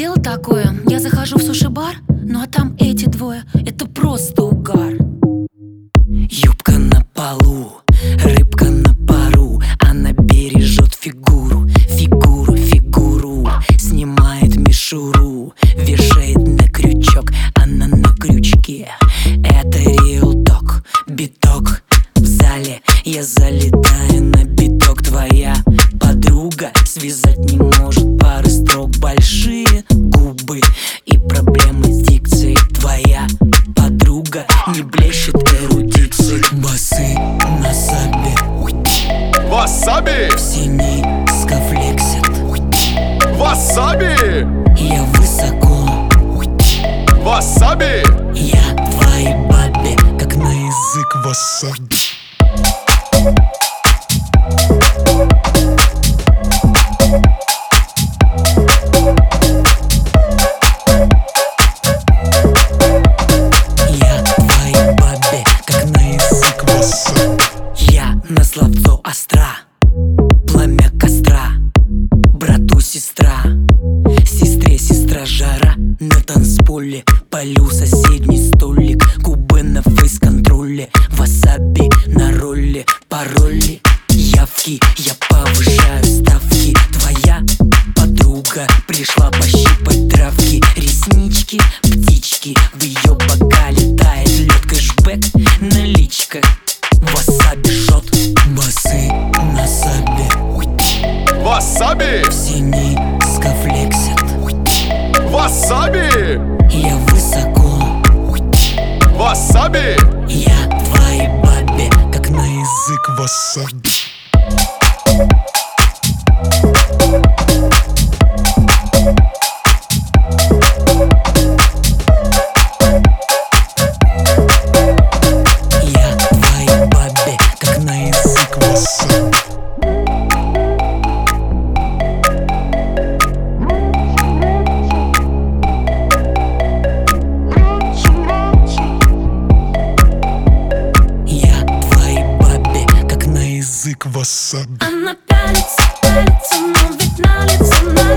Дело такое, я захожу в суши-бар, ну а там эти двое, это просто угар. Юбка на полу, рыбка на пару, она бережет фигуру, фигуру, фигуру. Снимает мишуру, вешает на крючок, она на крючке. Это Real Talk, биток в зале, я залетаю на биток. Твоя подруга связать не может пары строк, большие губы и проблемы с дикцией. Твоя подруга не блещет эрудицией. Басы на сабе, Васаби! в синий скафлексит. Васаби! Я высоко, Васаби! я твоей бабе, как на язык васаби. Я твоей бабе, как на язык васаби. Я на словцо остра, пламя костра, брату сестра, сестре сестра жара. На танцполе полю соседний столик, губы на фейс-контроле, васаби на ролле, пароли, явки, я повышаю ставки. Твоя подруга пришла пощипать травки, реснички, птички, в ее бокале тает лед, кэшбэк, наличка, васаби шот. Басы на сабе, Васаби! в синий скафлексит. Васаби! Я высоко, Васаби! я твоей бабе, как на язык васаби. Я твоей бабе, как на язык васаби. Я твоей бабе, как на язык васаби. Она пялится, пялится, но ведь на лицо